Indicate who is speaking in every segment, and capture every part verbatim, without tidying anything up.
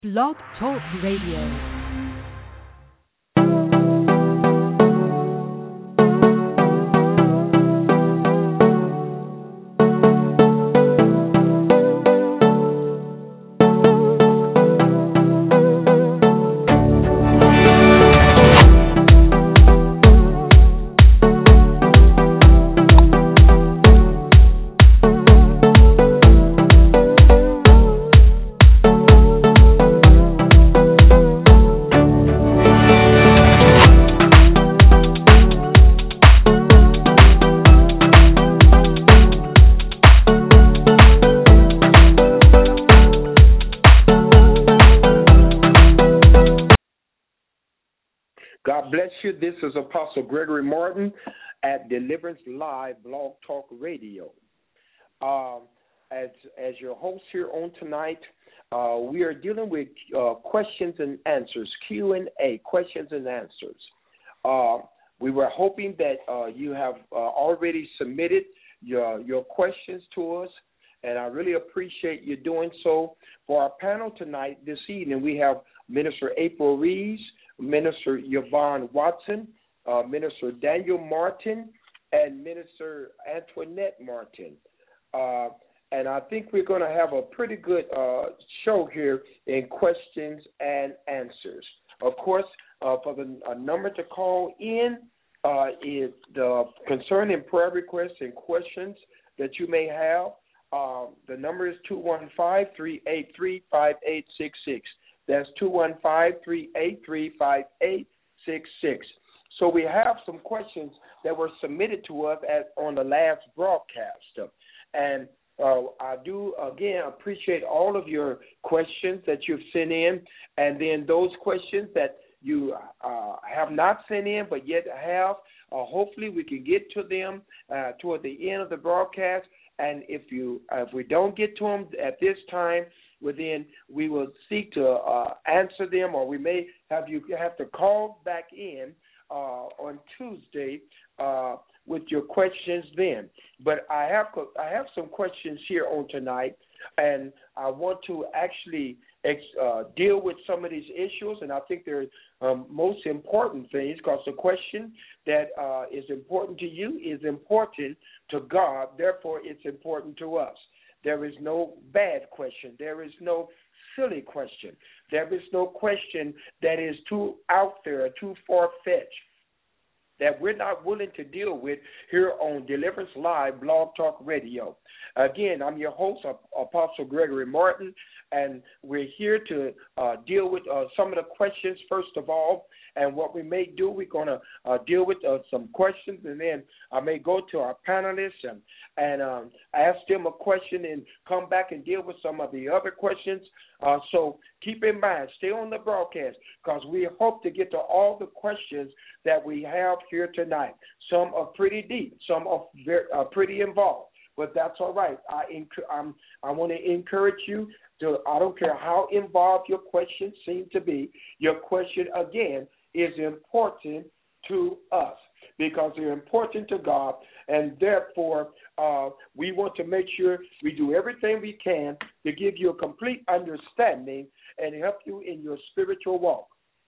Speaker 1: Blog Talk Radio.
Speaker 2: God bless you. This is Apostle Gregory Martin at Deliverance Live Blog Talk Radio. Um, as as your host here on tonight, uh, we are dealing with uh, questions and answers, Q and A, questions and answers. Uh, we were hoping that uh, you have uh, already submitted your your questions to us, and I really appreciate you doing so. For our panel tonight, this evening, we have Minister April Reeves, Minister Yvonne Watson, uh, Minister Daniel Martin, and Minister Antoinette Martin. Uh, and I think we're going to have a pretty good uh, show here in questions and answers. Of course, uh, for the uh, number to call in uh, is the concerning prayer requests and questions that you may have. Uh, the number is two one five, three eight three, five eight six six. That's two one five, three eight three, five eight six six. So we have some questions that were submitted to us at, on the last broadcast. And uh, I do, again, appreciate all of your questions that you've sent in. And then those questions that you uh, have not sent in but yet have, uh, hopefully we can get to them uh, toward the end of the broadcast. And if you uh, if we don't get to them at this time, well, then we will seek to uh, answer them, or we may have you have to call back in uh, on Tuesday uh, with your questions then. But I have I have some questions here on tonight, and I want to actually uh, deal with some of these issues, and I think they're um, most important things, because the question that uh, is important to you is important to God, therefore it's important to us. There is no bad question. There is no silly question. There is no question that is too out there, too far-fetched, that we're not willing to deal with here on Deliverance Live Blog Talk Radio. Again, I'm your host, Apostle Gregory Martin, and we're here to uh, deal with uh, some of the questions first of all. And what we may do, we're going to uh, deal with uh, some questions, and then I may go to our panelists and, and um, ask them a question and come back and deal with some of the other questions. Uh, so keep in mind, stay on the broadcast, because we hope to get to all the questions that we have here tonight. Some are pretty deep. Some are very, uh, pretty involved. But that's all right. I enc- I'm, I want to encourage you to, I don't care how involved your questions seem to be, your question, again, is important to us because they're important to God, and therefore uh, we want to make sure we do everything we can to give you a complete understanding and help you in your spiritual walk.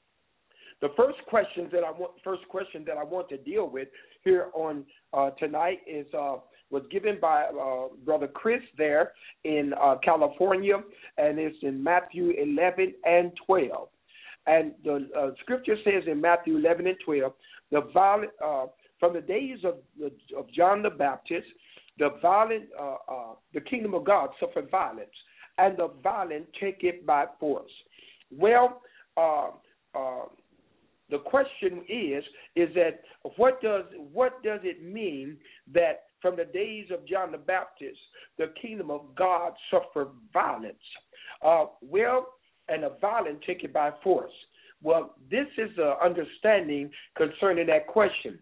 Speaker 2: The first question that I want, first question that I want to deal with here on uh, tonight is uh, was given by uh, Brother Chris there in uh, California, and it's in Matthew eleven and twelve. And the uh, scripture says in Matthew eleven and twelve, the violent, uh, from the days of, of John the Baptist, the violent, uh, uh, the kingdom of God suffered violence, and the violent take it by force. Well, uh, uh, the question is, is that what does what does it mean that from the days of John the Baptist, the kingdom of God suffered violence? Uh, well, and the violent take it by force. Well, this is the understanding concerning that question.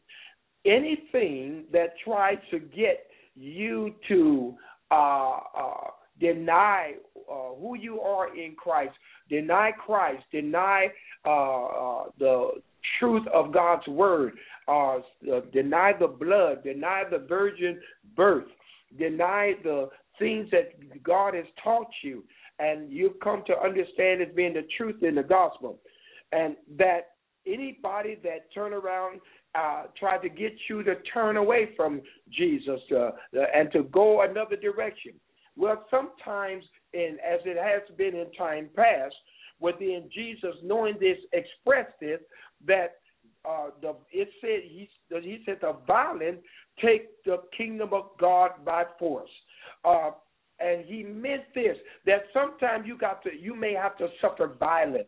Speaker 2: Anything that tries to get you to uh, uh, deny uh, who you are in Christ, deny Christ, deny uh, uh, the truth of God's word, uh, deny the blood, deny the virgin birth, deny the things that God has taught you, and you've come to understand as being the truth in the gospel, and that anybody that turn around uh, try to get you to turn away from Jesus uh, and to go another direction. Well, sometimes, in, as it has been in time past, within Jesus knowing this, expressed this, that uh, the it said he, he said the violent take the kingdom of God by force. Uh, and he meant this, that sometimes you got to, you may have to suffer violence.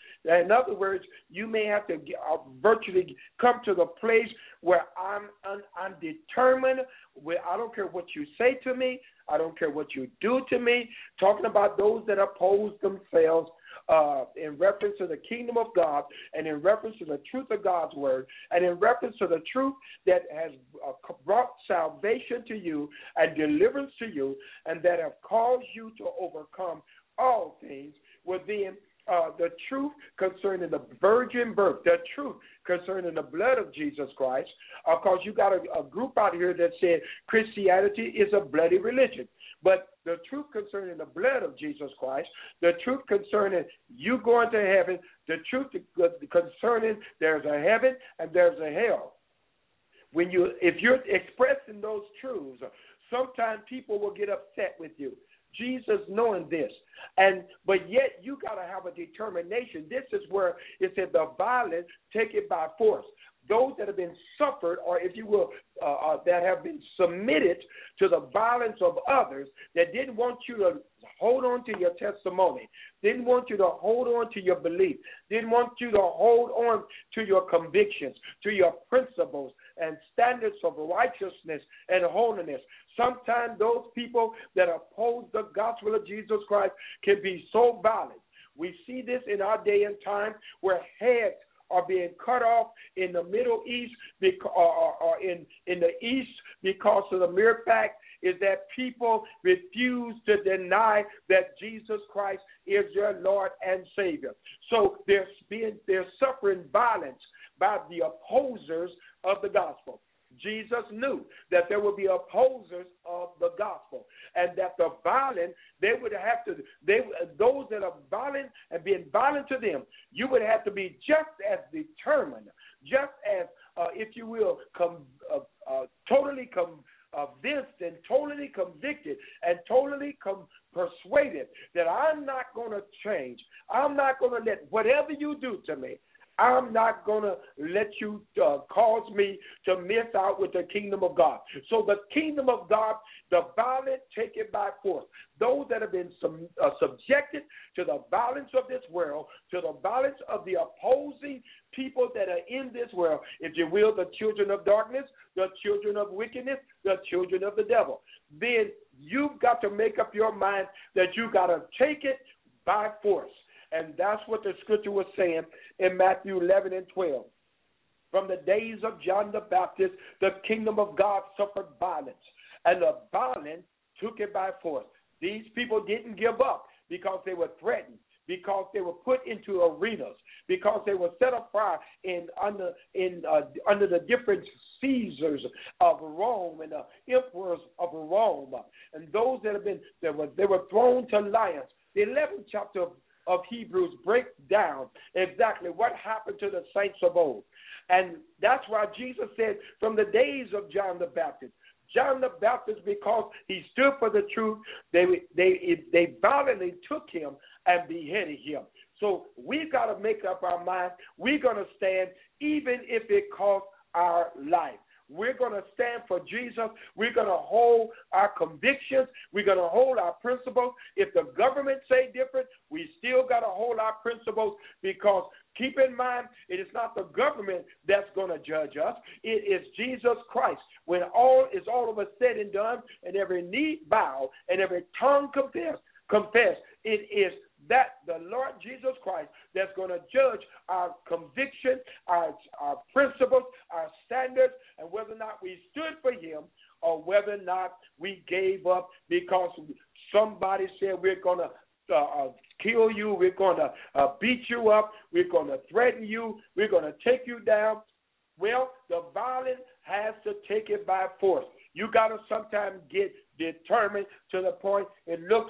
Speaker 2: In other words, you may have to uh, virtually come to the place where I'm, I'm, I'm determined, where I don't care what you say to me, I don't care what you do to me, talking about those that oppose themselves uh, in reference to the kingdom of God and in reference to the truth of God's word and in reference to the truth that has uh, brought salvation to you and deliverance to you and that have caused you to overcome all things within Uh, the truth concerning the virgin birth, the truth concerning the blood of Jesus Christ, because uh, you got a, a group out here that said Christianity is a bloody religion. But the truth concerning the blood of Jesus Christ, the truth concerning you going to heaven, the truth concerning there's a heaven and there's a hell. When you, if you're expressing those truths, sometimes people will get upset with you. Jesus knowing this, and but yet you got to have a determination. This is where it said the violent take it by force. Those that have been suffered, or if you will, uh, uh, that have been submitted to the violence of others, that didn't want you to hold on to your testimony, didn't want you to hold on to your belief, didn't want you to hold on to your convictions, to your principles and standards of righteousness and holiness. Sometimes those people that oppose the gospel of Jesus Christ can be so violent. We see this in our day and time where heads are being cut off in the Middle East because, or, or in, in the East because of the mere fact is that people refuse to deny that Jesus Christ is their Lord and Savior. So they're, being, they're suffering violence by the opposers of the gospel. Jesus knew that there would be opposers of the gospel and that the violent, they would have to, they those that are violent and being violent to them, you would have to be just as determined, just as, uh, if you will, com, uh, uh, totally convinced and totally convicted and totally com- persuaded that I'm not going to change. I'm not going to let whatever you do to me, I'm not going to let you uh, cause me to miss out with the kingdom of God. So the kingdom of God, the violent take it by force. Those that have been sub, uh, subjected to the violence of this world, to the violence of the opposing people that are in this world, if you will, the children of darkness, the children of wickedness, the children of the devil, then you've got to make up your mind that you got to take it by force. And that's what the scripture was saying in Matthew eleven and twelve. From the days of John the Baptist, the kingdom of God suffered violence, and the violent took it by force. These people didn't give up because they were threatened, because they were put into arenas, because they were set afire in under in uh, under the different Caesars of Rome and the emperors of Rome, and those that have been they were they were thrown to lions. The eleventh chapter of of Hebrews break down exactly what happened to the saints of old. And that's why Jesus said from the days of John the Baptist, John the Baptist, because he stood for the truth, they they they violently took him and beheaded him. So we've got to make up our mind. We're going to stand even if it costs our life. We're going to stand for Jesus. We're going to hold our convictions. We're going to hold our principles. If the government say different, we still got to hold our principles, because keep in mind, it is not the government that's going to judge us. It is Jesus Christ. When all is all of us said and done, and every knee bow and every tongue confess, confess, it is that the Lord Jesus Christ that's going to judge our conviction, our, our principles, our standards, and whether or not we stood for him or whether or not we gave up because somebody said we're going to uh, uh, kill you, we're going to uh, beat you up, we're going to threaten you, we're going to take you down. Well, the violent has to take it by force. You got to sometimes get determined to the point it looks like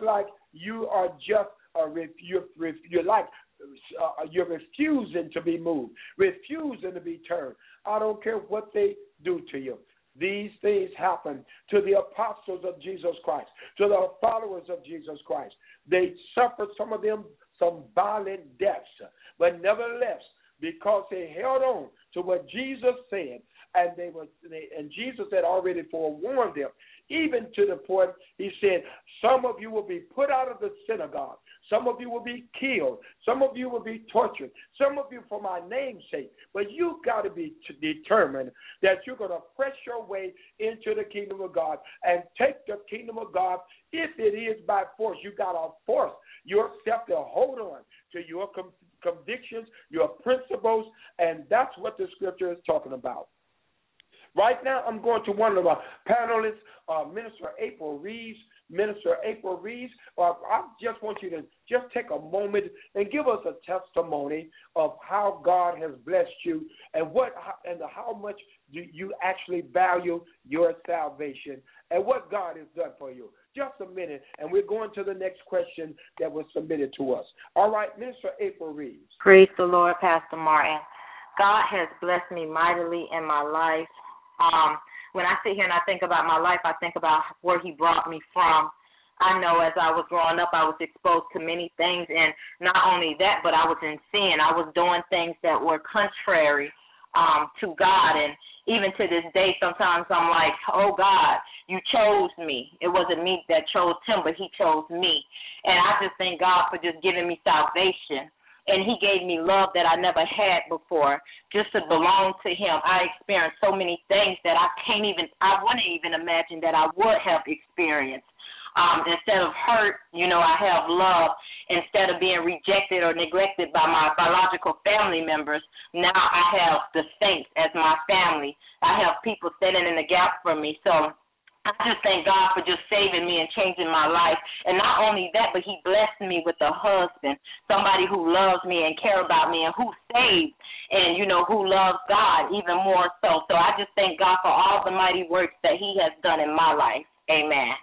Speaker 2: you are just uh, you're, you're like uh, you're refusing to be moved, refusing to be turned. I don't care what they do to you. These things happen to the apostles of Jesus Christ, to the followers of Jesus Christ. They suffered, some of them, some violent deaths, but nevertheless, because they held on to what Jesus said, and they were, they, and Jesus had already forewarned them, even to the point he said, some of you will be put out of the synagogue. Some of you will be killed. Some of you will be tortured. Some of you for my name's sake. But you got to be t- determined that you're going to press your way into the kingdom of God and take the kingdom of God. If it is by force, you got to force yourself to hold on to your com- convictions, your principles, and that's what the scripture is talking about. Right now, I'm going to one of our panelists, uh, Minister April Reeves. Minister April Reeves, uh, I just want you to just take a moment and give us a testimony of how God has blessed you and what and how much do you actually value your salvation and what God has done for you. Just a minute, and we're going to the next question that was submitted to us. All right, Minister April Reeves.
Speaker 3: Praise the Lord, Pastor Martin. God has blessed me mightily in my life. Um, when I sit here and I think about my life, I think about where he brought me from. I know as I was growing up, I was exposed to many things, and not only that, but I was in sin. I was doing things that were contrary um, to God, and even to this day, sometimes I'm like, oh, God, you chose me. It wasn't me that chose him, but he chose me. And I just thank God for just giving me salvation. And he gave me love that I never had before, just to belong to him. I experienced so many things that I can't even, I wouldn't even imagine that I would have experienced. Um, instead of hurt, you know, I have love. Instead of being rejected or neglected by my biological family members, now I have the saints as my family. I have people standing in the gap for me. So I just thank God for just saving me and changing my life. And not only that, but he blessed me with a husband, somebody who loves me and cares about me and who's saved and, you know, who loves God even more so. So I just thank God for all the mighty works that he has done in my life. Amen.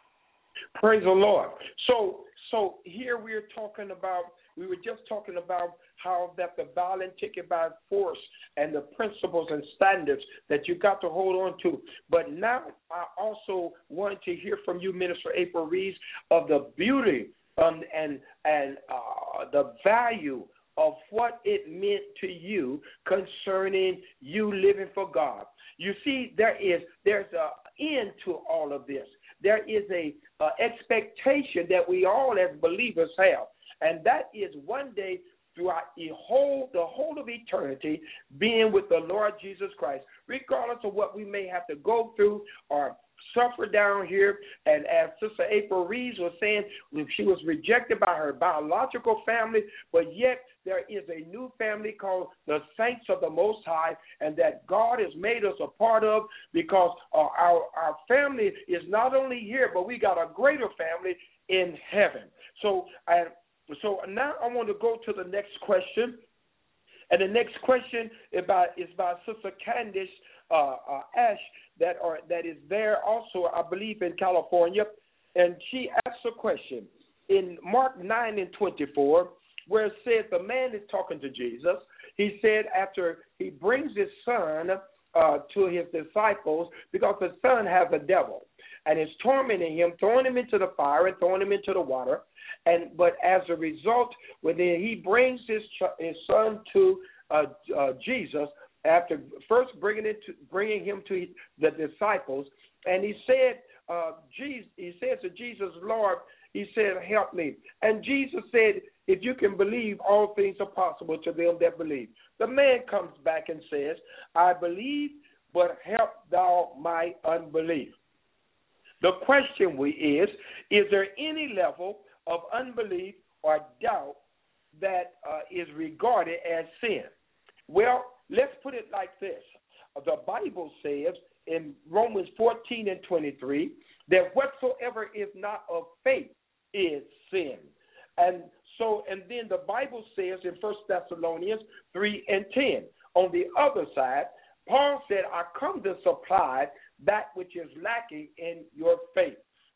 Speaker 2: Praise the Lord. So, so here we're talking about, we were just talking about how that the violent take it by force and the principles and standards that you got to hold on to. But now I also want to hear from you, Minister April Reeves, of the beauty um, and and uh, the value of what it meant to you concerning you living for God. You see, there is there's an end to all of this. There is a uh, expectation that we all as believers have, and that is one day throughout the whole, the whole of eternity being with the Lord Jesus Christ, regardless of what we may have to go through or suffer down here. And as Sister April Reeves was saying, she was rejected by her biological family, but yet there is a new family called the Saints of the Most High, and that God has made us a part of, because uh, our, our family is not only here, but we got a greater family in heaven. So, I, so now I want to go to the next question. And the next question is by, is by Sister Candace uh, uh, Ash, that are that is there also, I believe, in California. And she asked a question in Mark nine and twenty-four, where it says the man is talking to Jesus. He said after he brings his son uh, to his disciples, because the son has a devil and is tormenting him, throwing him into the fire and throwing him into the water. And but as a result, when he brings his his son to uh, uh, Jesus, after first bringing it to, bringing him to the disciples, and he said, uh, Jesus, he said to Jesus, Lord, he said, help me. And Jesus said, if you can believe, all things are possible to them that believe. The man comes back and says, I believe, but help thou my unbelief. The question we is, is there any level of unbelief or doubt that uh, is regarded as sin? Well, let's put it like this. The Bible says in Romans fourteen and twenty-three that whatsoever is not of faith is sin. And so, and then the Bible says in First Thessalonians three and ten, on the other side, Paul said, I come to supply that which is lacking in your faith.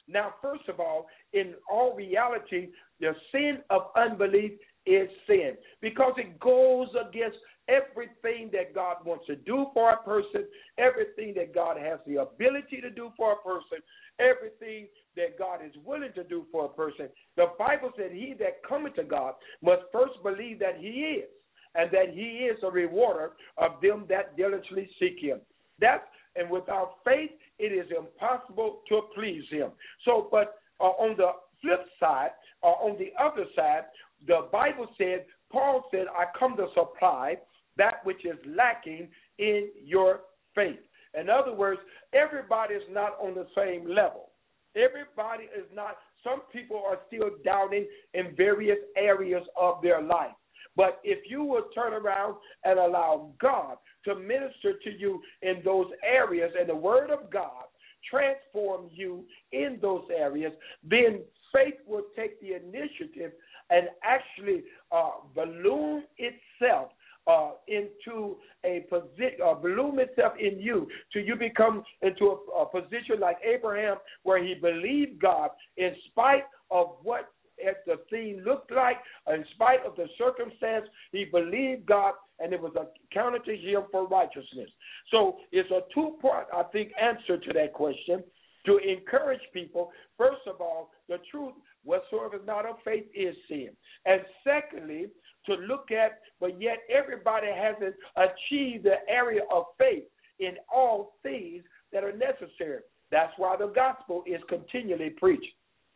Speaker 2: Now, first of all, in all reality, the sin of unbelief is sin because it goes against everything that God wants to do for a person, everything that God has the ability to do for a person, everything that God is willing to do for a person. The Bible said, he that cometh to God must first believe that he is, and that he is a rewarder of them that diligently seek him. That's, and without faith, it is impossible to please him. So, but uh, on the flip side, or uh, on the other side, the Bible said, Paul said, I come to supply that which is lacking in your faith. In other words, everybody is not on the same level. Everybody is not, some people are still doubting in various areas of their life. But if you will turn around and allow God to minister to you in those areas, and the Word of God transform you in those areas, then faith will take the initiative and actually uh, balloon itself uh, into a position, uh, balloon itself in you till you become into a, a position like Abraham, where he believed God in spite of what the thing looked like, in spite of the circumstance. He believed God, and it was accounted to him for righteousness. So it's a two-part, I think, answer to that question, to encourage people, first of all, the truth, whatsoever is not of faith is sin. And secondly, to look at, but yet everybody hasn't achieved the area of faith in all things that are necessary. That's why the gospel is continually preached.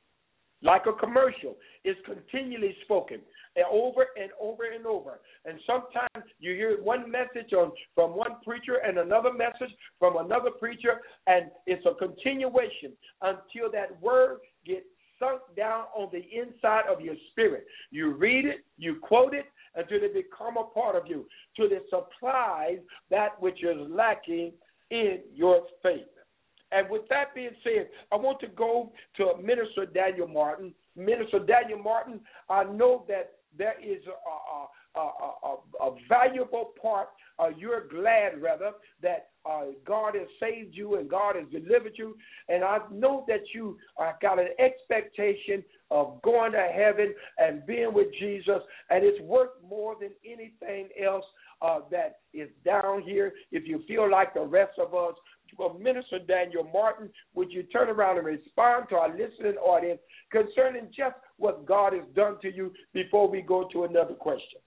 Speaker 2: Like a commercial, it's continually spoken and over and over and over. And sometimes you hear one message on, from one preacher and another message from another preacher, and it's a continuation until that word gets sunk down on the inside of your spirit. You read it, you quote it, until it become a part of you, till it supplies that which is lacking in your faith. And with that being said, I want to go to Minister Daniel Martin. Minister Daniel Martin, I know that there is a, a, a, a, a valuable part. Uh, you're glad, rather, that uh, God has saved you and God has delivered you. And I know that you uh, got an expectation of going to heaven and being with Jesus, and it's worth more than anything else uh, that is down here. If you feel like the rest of us, well, Minister Daniel Martin, would you turn around and respond to our listening audience concerning just what God has done to you before we go to another question?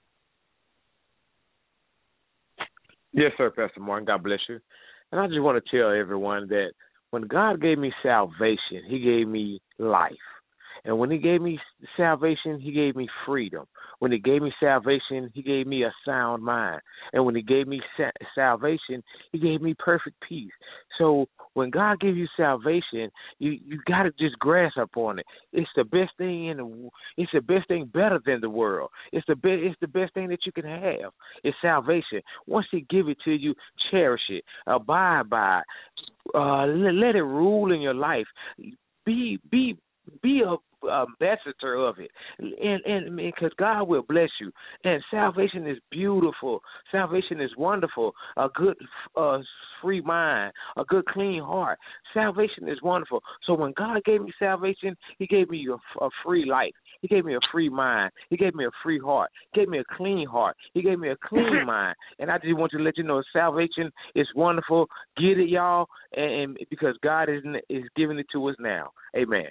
Speaker 4: Yes, sir, Pastor Martin. God bless you. And I just want to tell everyone that when God gave me salvation, he gave me life. And when he gave me salvation, he gave me freedom. When he gave me salvation, he gave me a sound mind. And when he gave me sa- salvation, he gave me perfect peace. So when God gives you salvation, you, you got to just grasp upon it. It's the best thing in the, it's the best thing better than the world. It's the be, it's the best thing that you can have. It's salvation. Once he give it to you, cherish it, abide by it, uh, let, let it rule in your life. Be be be a ambassador of it, and and because God will bless you. And salvation is beautiful. Salvation is wonderful. A good uh, free mind, a good clean heart. Salvation is wonderful. So when God gave me salvation, he gave me a, a free life. He gave me a free mind. He gave me a free heart. He gave me a clean heart. He gave me a clean mind. And I just want to let you know salvation is wonderful. Get it, y'all, and, and because God is is giving it to us now. Amen.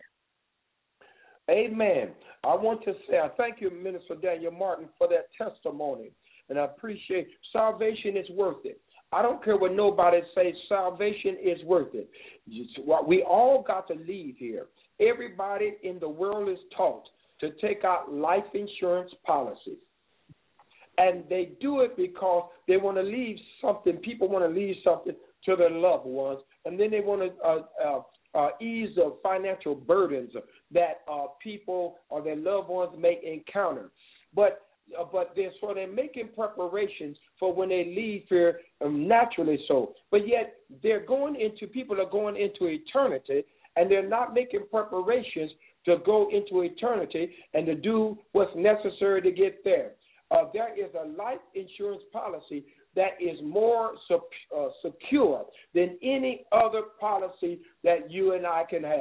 Speaker 2: Amen. I want to say I thank you, Minister Daniel Martin, for that testimony, and I appreciate salvation is worth it. I don't care what nobody says, salvation is worth it. We all got to leave here. Everybody in the world is taught to take out life insurance policies, and they do it because they want to leave something. People want to leave something to their loved ones, and then they want to uh, uh, Uh, ease the financial burdens that uh, people or their loved ones may encounter. But uh, but they're so they're making preparations for when they leave here, um, naturally so. But yet they're going into, people are going into eternity, and they're not making preparations to go into eternity and to do what's necessary to get there. Uh, there is a life insurance policy that is more uh, secure than any other policy that you and I can have.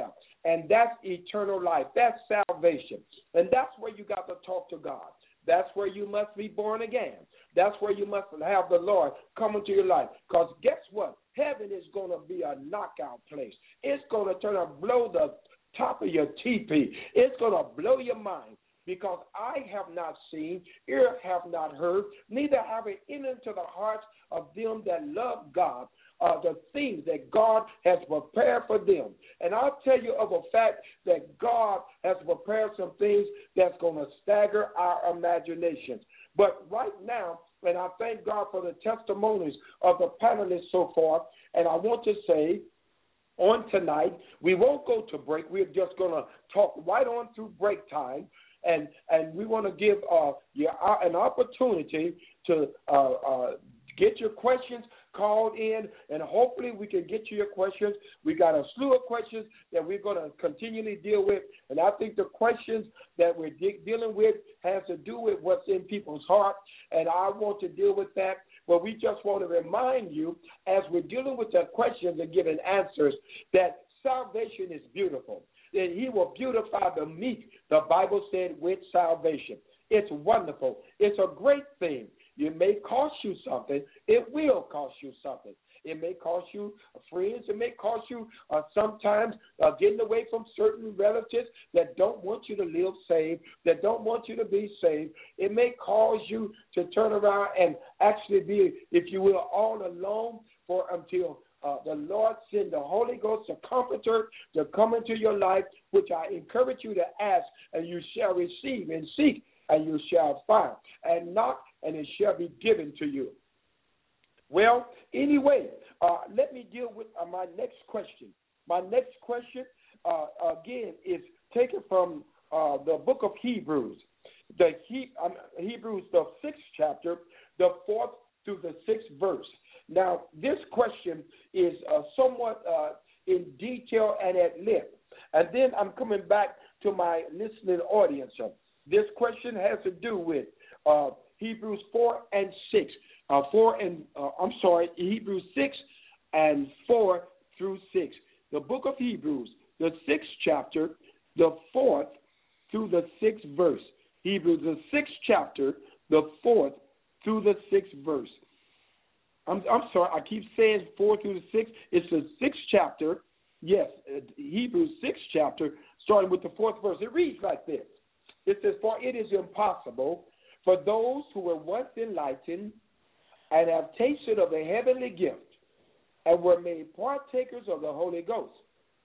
Speaker 2: and that's eternal life. That's salvation. And that's where you got to talk to God. That's where you must be born again. That's where you must have the Lord come into your life. Because guess what? Heaven is going to be a knockout place. It's going to turn and blow the top of your teepee. It's going to blow your mind. Because I have not seen, ear have not heard, neither have it entered into the hearts of them that love God, uh, the things that God has prepared for them. And I'll tell you of a fact that God has prepared some things that's going to stagger our imaginations. But right now, and I thank God for the testimonies of the panelists so far, and I want to say, on tonight, we won't go to break. We're just going to talk right on through break time. And and we want to give uh, you uh, an opportunity to uh, uh, get your questions called in, and hopefully we can get you your questions. We got a slew of questions that we're going to continually deal with, and I think the questions that we're de- dealing with has to do with what's in people's heart, and I want to deal with that. But we just want to remind you, as we're dealing with the questions and giving answers, that salvation is beautiful. That he will beautify the meek, the Bible said, with salvation. It's wonderful. It's a great thing. It may cost you something. It will cost you something. It may cost you friends. It may cost you uh, sometimes uh, getting away from certain relatives that don't want you to live saved, that don't want you to be saved. It may cause you to turn around and actually be, if you will, all alone for until Uh, the Lord send the Holy Ghost, the Comforter, to come into your life, which I encourage you to ask, and you shall receive, and seek, and you shall find, and knock, and it shall be given to you. Well, anyway, uh, let me deal with uh, my next question. My next question, uh, again, is taken from uh, the book of Hebrews, the he, um, Hebrews, the sixth chapter, the fourth through the sixth verse. Now, this question is uh, somewhat uh, in detail and at length. And then I'm coming back to my listening audience. This question has to do with uh, Hebrews four and six. Uh, four and uh, I'm sorry, Hebrews six and four through six. The book of Hebrews, the sixth chapter, the fourth through the sixth verse. Hebrews, the sixth chapter, the fourth through the sixth verse. I'm, I'm sorry, I keep saying four through the sixth. It's the sixth chapter, yes, Hebrews sixth chapter, starting with the fourth verse. It reads like this. It says, for it is impossible for those who were once enlightened and have tasted of the heavenly gift and were made partakers of the Holy Ghost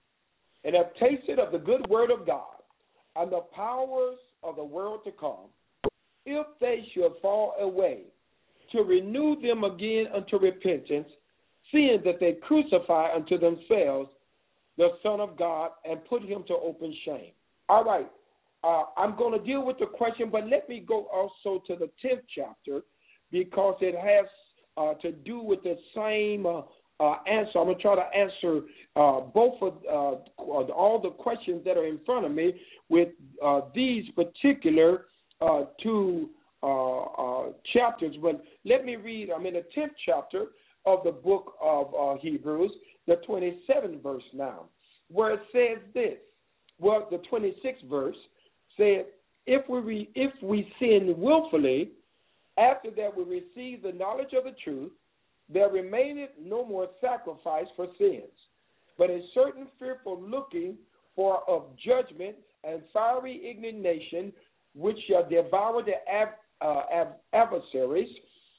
Speaker 2: and have tasted of the good word of God and the powers of the world to come, if they should fall away, to renew them again unto repentance, seeing that they crucify unto themselves the Son of God and put him to open shame. All right, uh, I'm going to deal with the question, but let me go also to the tenth chapter because it has uh, to do with the same uh, uh, answer. I'm going to try to answer uh, both of uh, all the questions that are in front of me with uh, these particular uh, two Uh, uh, chapters, but let me read. I'm in the tenth chapter of the book of uh, Hebrews, the twenty-seventh verse now, where it says this. Well, the twenty-sixth verse said, if we re- if we sin willfully, after that we receive the knowledge of the truth, there remaineth no more sacrifice for sins, but a certain fearful looking for of judgment and fiery indignation, which shall devour the ab- Uh, adversaries,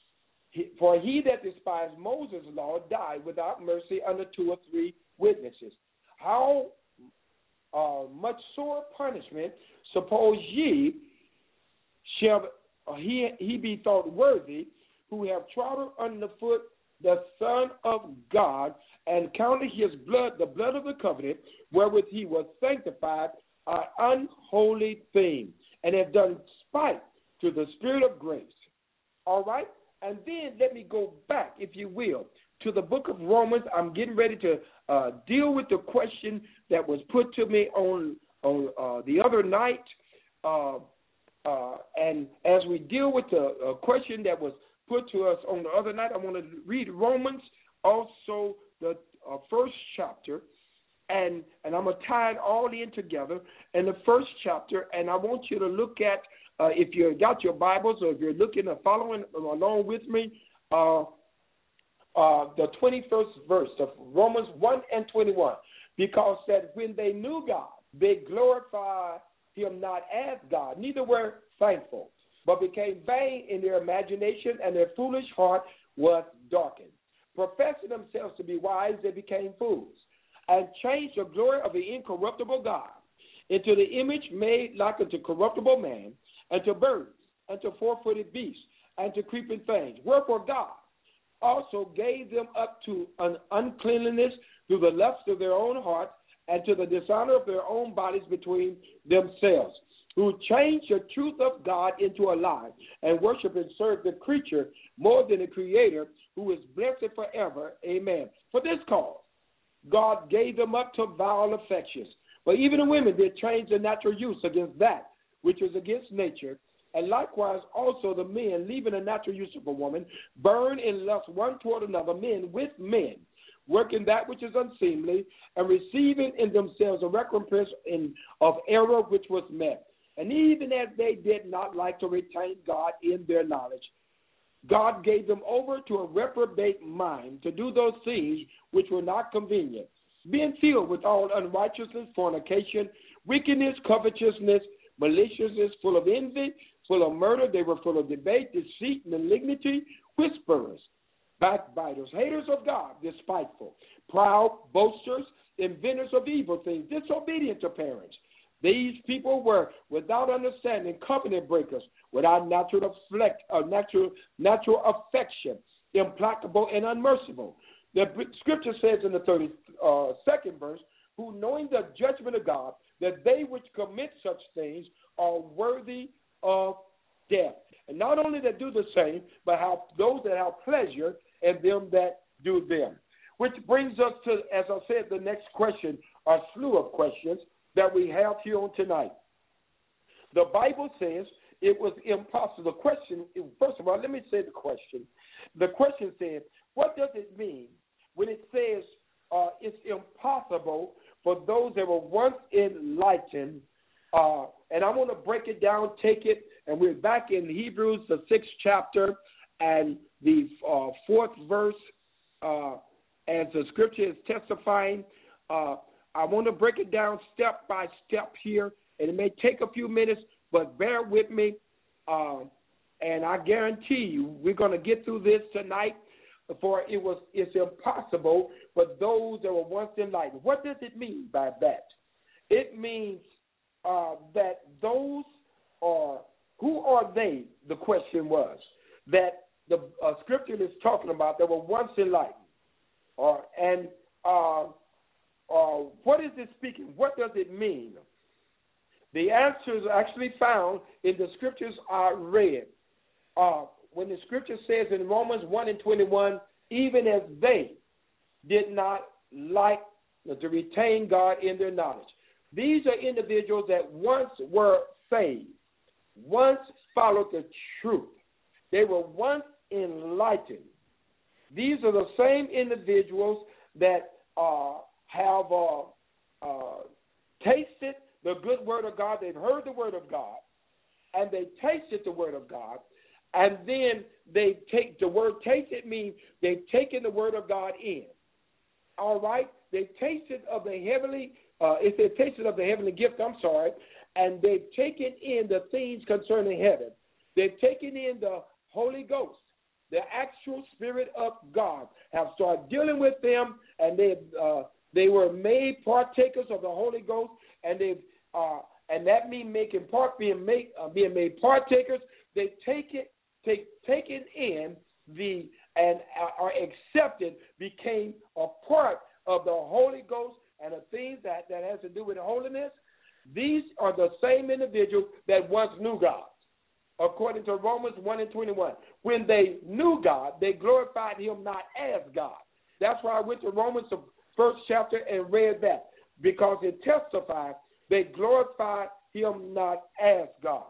Speaker 2: for he that despised Moses' law died without mercy under two or three witnesses. How uh, much sore punishment suppose ye shall he, he be thought worthy, who have trodden under foot the Son of God, and counted his blood the blood of the covenant, wherewith he was sanctified, an unholy thing, and have done spite to the Spirit of grace. All right? And then let me go back, if you will, to the book of Romans. I'm getting ready to uh, deal with the question that was put to me on, on uh, the other night. Uh, uh, and as we deal with the uh, question that was put to us on the other night, I want to read Romans, also the uh, first chapter and and I'm going to tie it all in together in the first chapter, and I want you to look at, uh, if you got your Bibles or if you're looking or following along with me, uh, uh, the twenty-first verse of Romans one and twenty-one, because that when they knew God, they glorified him not as God, neither were thankful, but became vain in their imagination, and their foolish heart was darkened. Professing themselves to be wise, they became fools, and changed the glory of the incorruptible God into the image made like unto corruptible man, and to birds, and to four-footed beasts, and to creeping things. Wherefore God also gave them up to an uncleanliness through the lust of their own hearts, and to the dishonor of their own bodies between themselves, who changed the truth of God into a lie, and worship and serve the creature more than the Creator, who is blessed forever. Amen. For this cause, God gave them up to vile affections. But even the women did change the natural use against that which is against nature. And likewise also the men, leaving the natural use of a woman, burn in lust one toward another, men with men, working that which is unseemly, and receiving in themselves a recompense in, of error which was met. And even as they did not like to retain God in their knowledge, God gave them over to a reprobate mind to do those things which were not convenient, being filled with all unrighteousness, fornication, wickedness, covetousness, maliciousness, full of envy, full of murder. They were full of debate, deceit, malignity, whisperers, backbiters, haters of God, despiteful, proud, boasters, inventors of evil things, disobedient to parents. These people were without understanding, covenant breakers, without natural, affect, uh, natural, natural affection, implacable and unmerciful. The scripture says in the thirty-second verse, who knowing the judgment of God, that they which commit such things are worthy of death. And not only that do the same, but have those that have pleasure in them that do them. Which brings us to, as I said, the next question, a slew of questions that we have here on tonight. The Bible says it was impossible. The question, first of all, let me say the question. The question says, what does it mean when it says uh, it's impossible for those that were once enlightened? Uh, and I want to break it down, take it, and we're back in Hebrews, the sixth chapter, and the uh, fourth verse, uh, as the scripture is testifying. Uh, I want to break it down step by step here, and it may take a few minutes, but bear with me, uh, and I guarantee you we're going to get through this tonight, for it was it's impossible for those that were once enlightened. What does it mean by that? It means uh, that those are, who are they, the question was, that the uh, scripture is talking about that were once enlightened. Uh, and uh, uh, what is it speaking? What does it mean? The answer is actually found in the scriptures I read. Uh, when the scripture says in Romans one and twenty-one, even as they did not like to retain God in their knowledge. These are individuals that once were saved, once followed the truth. They were once enlightened. These are the same individuals that uh, have uh, uh, tasted the good word of God. They've heard the word of God, and they tasted the word of God, and then they take the word tasted means they've taken the word of God in. All right? They've tasted of the heavenly, uh, if they've tasted of the heavenly gift, I'm sorry, and they've taken in the things concerning heaven. They've taken in the Holy Ghost, the actual Spirit of God, have started dealing with them, and they uh, they were made partakers of the Holy Ghost, and they've uh, and that means making part being made uh, being made partakers. They take it, take taken in the and are accepted, became a part of the Holy Ghost and the things that, that has to do with holiness. These are the same individuals that once knew God, according to Romans one and twenty-one. When they knew God, they glorified him not as God. That's why I went to Romans, the first chapter, and read that, because it testifies they glorified him not as God.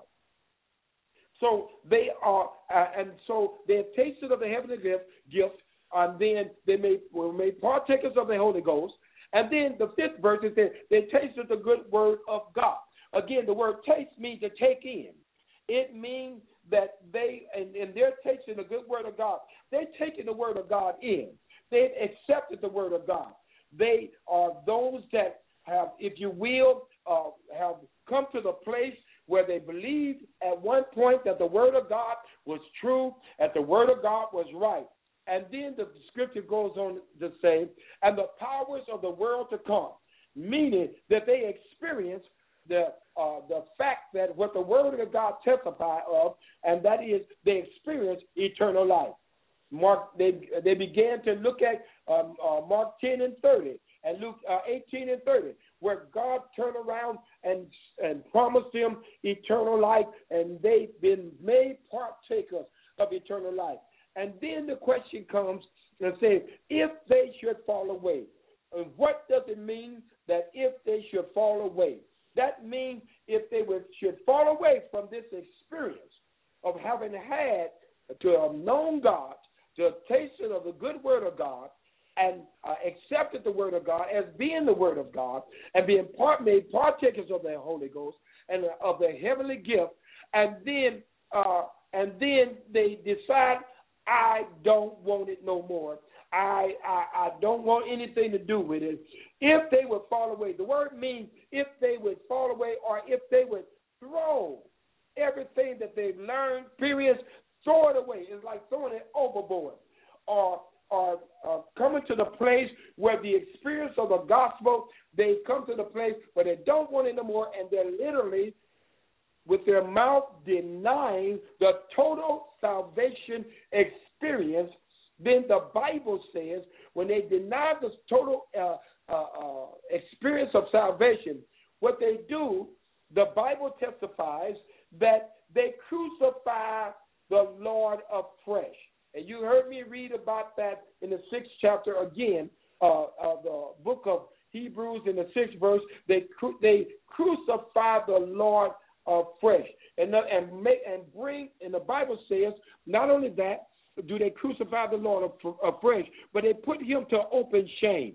Speaker 2: So they are, uh, and so they have tasted of the heavenly gift, gift and then they made, were made partakers of the Holy Ghost, And then the fifth verse, it says, they tasted the good word of God. Again, the word taste means to take in. It means that they, and, and they're tasting the good word of God. They're taking the word of God in. They've accepted the word of God. They are those that have, if you will, uh, have come to the place where they believed at one point that the word of God was true, that the word of God was right. And then the scripture goes on to say, and the powers of the world to come, meaning that they experience the uh, the fact that what the word of God testifies of, and that is they experience eternal life. Mark, they they began to look at um, uh, Mark ten and thirty and Luke uh, eighteen and thirty, where God turned around and and promised them eternal life, and they've been made partakers of eternal life. And then the question comes and says, if they should fall away, what does it mean that if they should fall away? That means if they would, should fall away from this experience of having had to have known God, to have tasted of the good word of God, and uh, accepted the word of God as being the word of God, and being part, made partakers of the Holy Ghost and of the heavenly gift, and then uh, and then they decide, I don't want it no more. I, I I don't want anything to do with it. If they would fall away, the word means if they would fall away, or if they would throw everything that they've learned, period, throw it away. It's like throwing it overboard. Or or uh, coming to the place where the experience of the gospel, they come to the place where they don't want it no more, and they're literally, with their mouth, denying the total salvation experience. Then the Bible says when they deny the total uh, uh, uh, experience of salvation, what they do, the Bible testifies that they crucify the Lord afresh. And you heard me read about that in the sixth chapter again, uh, of the book of Hebrews in the sixth verse. They cru- they crucify the Lord afresh, and uh, and make and bring. And the Bible says not only that do they crucify the Lord afresh, but they put him to open shame.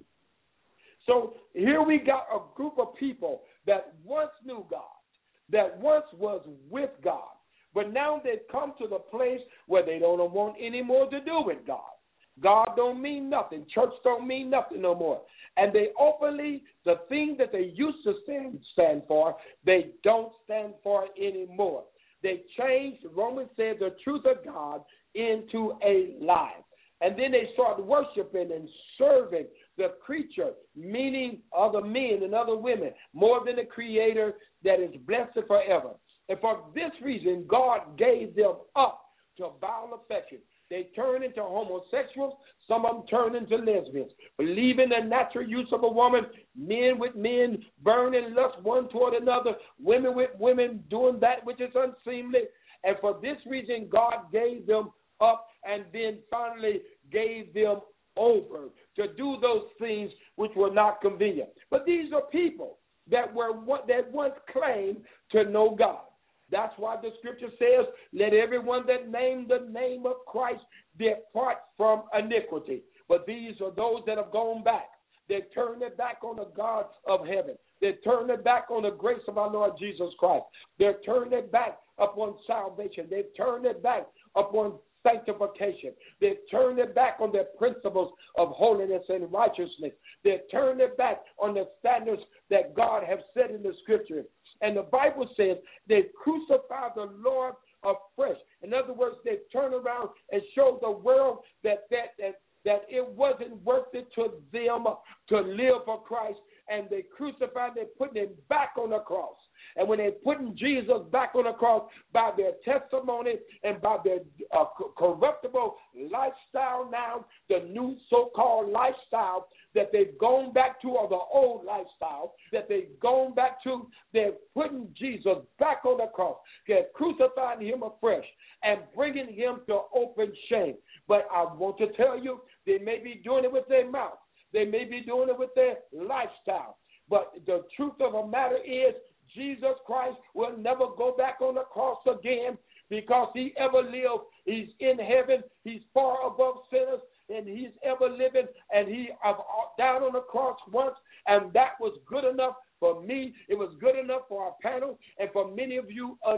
Speaker 2: So here we got a group of people that once knew God, that once was with God, but now they've come to the place where they don't want any more to do with God. God don't mean nothing. Church don't mean nothing no more. And they openly, the thing that they used to stand, stand for, they don't stand for anymore. They changed, Romans said, the truth of God into a lie. And then they started worshiping and serving the creature, meaning other men and other women, more than the Creator that is blessed forever. And for this reason, God gave them up to vile affection. They turned into homosexuals. Some of them turned into lesbians, believing the natural use of a woman, men with men, burning lust one toward another, women with women, doing that which is unseemly. And for this reason, God gave them up and then finally gave them over to do those things which were not convenient. But these are people that were that once claimed to know God. That's why the scripture says, let everyone that name the name of Christ depart from iniquity. But these are those that have gone back. They turned their back on the God of heaven. They turned their back on the grace of our Lord Jesus Christ. They've turned their back upon salvation. They've turned their back upon sanctification. They've turned their back on their principles of holiness and righteousness. They've turned their back on the standards that God has set in the scripture. And the Bible says they crucified the Lord afresh. In other words, they turned around and showed the world that that that, that it wasn't worth it to them to live for Christ. And they crucified, they put him back on the cross. And when they're putting Jesus back on the cross by their testimony and by their uh, corruptible lifestyle now, the new so-called lifestyle that they've gone back to, or the old lifestyle that they've gone back to, they're putting Jesus back on the cross. They're crucifying him afresh and bringing him to open shame. But I want to tell you, they may be doing it with their mouth. They may be doing it with their lifestyle. But the truth of the matter is, Jesus Christ will never go back on the cross again, because he ever lived. He's in heaven. He's far above sinners, and he's ever living. And he uh, down on the cross once,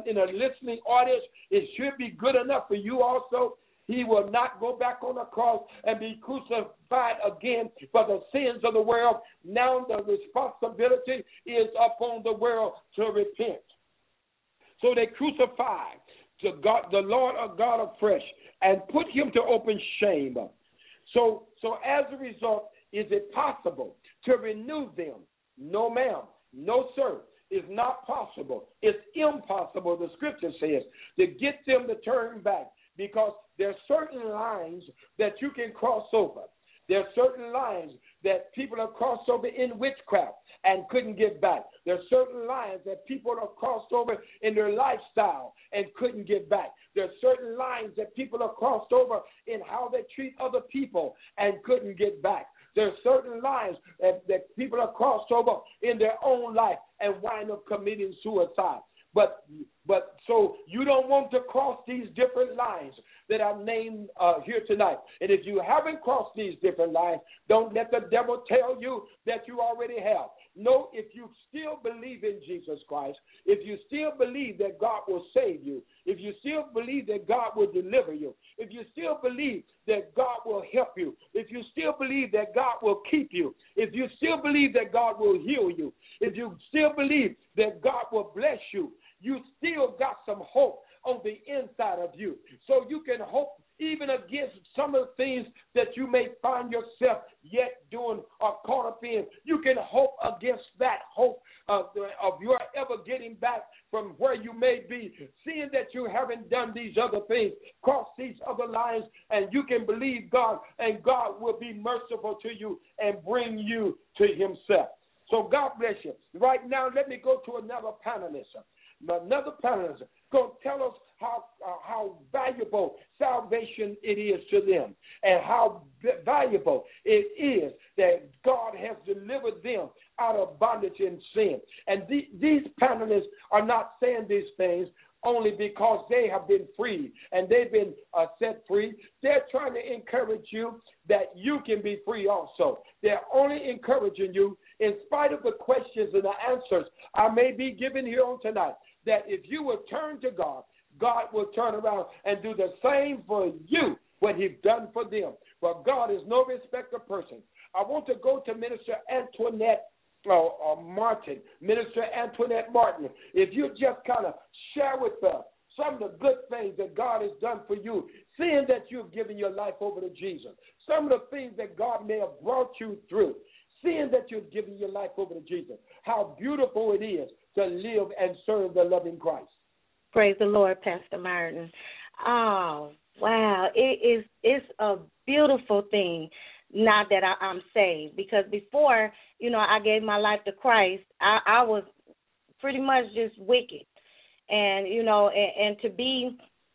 Speaker 2: in a listening audience, it should be good enough for you also. He will not go back on the cross and be crucified again for the sins of the world. Now the responsibility is upon the world to repent. So they crucified to God, the Lord of God afresh, and put him to open shame. So, so as a result, is it possible to renew them? No, ma'am. No, sir. It's not possible. It's impossible, the scripture says, to get them to turn back, because there are certain lines that you can cross over. There are certain lines that people have crossed over in witchcraft and couldn't get back. There are certain lines that people have crossed over in their lifestyle and couldn't get back. There are certain lines that people have crossed over in how they treat other people and couldn't get back. There are certain lines that, that people have crossed over in their own life and wind up committing suicide. But but so you don't want to cross these different lines that I've named uh, here tonight. And if you haven't crossed these different lines, don't let the devil tell you that you already have. No, if you still believe in Jesus Christ, if you still believe that God will save you, if you still believe that God will deliver you, if you still believe that God will help you, if you still believe that God will keep you, if you still believe that God will heal you, if you still believe that God will bless you, you still got some hope on the inside of you. So you can hope even against some of the things that you may find yourself yet doing or caught up in. You can hope against that hope of, of your ever getting back from where you may be, seeing that you haven't done these other things, cross these other lines, and you can believe God, and God will be merciful to you and bring you to himself. So God bless you. Right now, let me go to another panelist. Another panelist going to tell us how uh, how valuable salvation it is to them, and how valuable it is that God has delivered them out of bondage and sin. And the, these panelists are not saying these things only because they have been freed and they've been uh, set free. They're trying to encourage you that you can be free also. They're only encouraging you, in spite of the questions and the answers I may be giving here on tonight, that if you will turn to God, God will turn around and do the same for you, what he's done for them. But God is no respecter of persons. I want to go to Minister Antoinette uh, uh, Martin, Minister Antoinette Martin. If you just kind of share with us some of the good things that God has done for you, seeing that you've given your life over to Jesus, some of the things that God may have brought you through, seeing that you've given your life over to Jesus, how beautiful it is to live and serve the loving Christ.
Speaker 5: Praise the Lord, Pastor Martin. Oh, wow. It is it's a beautiful thing now that I, I'm saved, because before, you know, I gave my life to Christ, I, I was pretty much just wicked. And, you know, and, and to be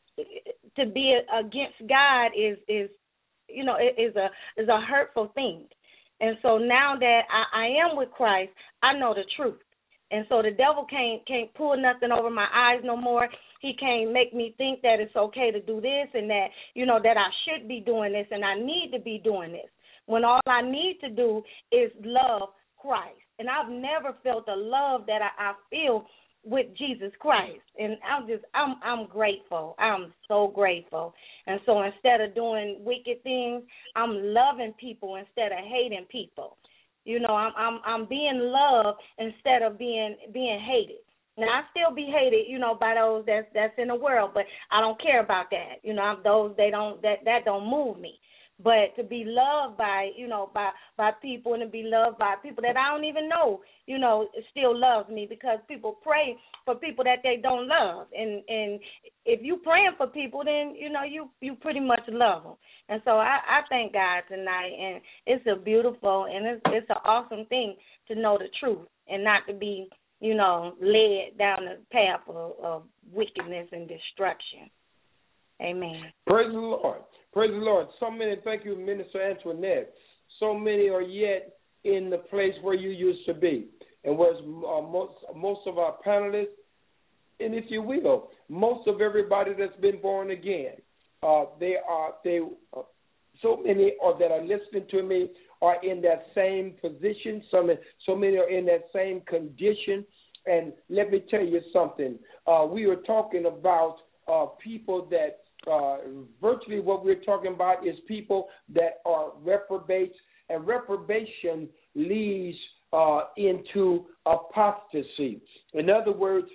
Speaker 5: to be against God is, is you know, is a is a hurtful thing. And so now that I, I am with Christ, I know the truth. And so the devil can't can't pull nothing over my eyes no more. He can't make me think that it's okay to do this and that, you know, that I should be doing this and I need to be doing this, when all I need to do is love Christ. And I've never felt the love that I, I feel with Jesus Christ. And I'm just, I'm I'm grateful. I'm so grateful. And so instead of doing wicked things, I'm loving people instead of hating people. You know, I'm I'm I'm being loved instead of being being hated. Now, I still be hated, you know, by those that's that's in the world, but I don't care about that. You know, I'm those they don't that that don't move me. But to be loved by, you know, by by people, and to be loved by people that I don't even know, you know, still loves me, because people pray for people that they don't love. And and if you praying for people, then, you know, you, you pretty much love them. And so I, I thank God tonight, and it's a beautiful and it's, it's an awesome thing to know the truth and not to be, you know, led down the path of, of wickedness and destruction. Amen.
Speaker 2: Praise the Lord. Praise the Lord. So many, thank you, Minister Antoinette. So many are yet in the place where you used to be. And whereas uh, most, most of our panelists, and if you will, most of everybody that's been born again, uh, they are, they, uh, so many are that are listening to me are in that same position. So many, so many are in that same condition And let me tell you something. Uh, we were talking about uh, people that uh, virtually what we're talking about is people that are reprobates, and reprobation leads uh, into apostasy. In other words,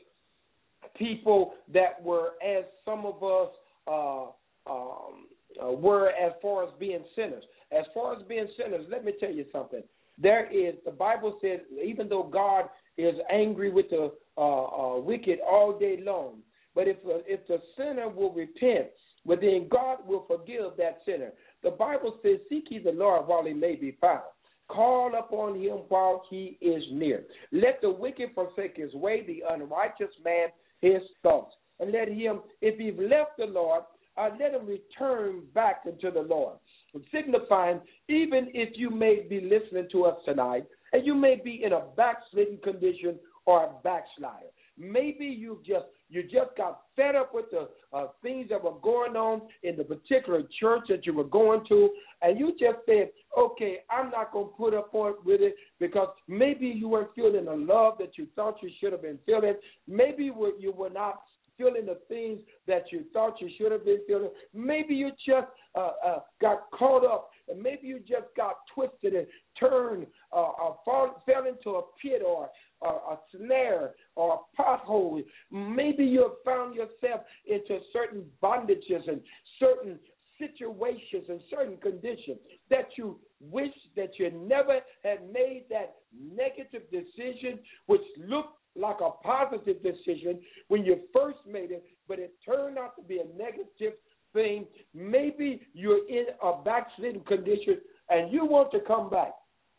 Speaker 2: people that were, as some of us uh, um, uh, were as far as being sinners. As far as being sinners, let me tell you something. There is, the Bible says, even though God is angry with the uh, uh, wicked all day long, but if uh, if the sinner will repent, well, then God will forgive that sinner. The Bible says, seek ye the Lord while he may be found. Call upon him while he is near. Let the wicked forsake his way, the unrighteous man his thoughts. And let him, if he's left the Lord, uh, let him return back into the Lord. Signifying, even if you may be listening to us tonight, and you may be in a backslidden condition or a backslider. Maybe you just you just got fed up with the uh, things that were going on in the particular church that you were going to, and you just said, okay, I'm not going to put up with it because maybe you weren't feeling the love that you thought you should have been feeling. Maybe you were, you were not feeling the things that you thought you should have been feeling. Maybe you just uh, uh, got caught up, and maybe you just got twisted and turned, uh, or fall, fell into a pit or uh, a snare or a pothole. Maybe you have found yourself into certain bondages and certain situations and certain conditions that you wish that you never had made that negative decision, which looked like a positive decision when you first made it, but it turned out to be a negative thing. Maybe you're in a backslidden condition and you want to come back.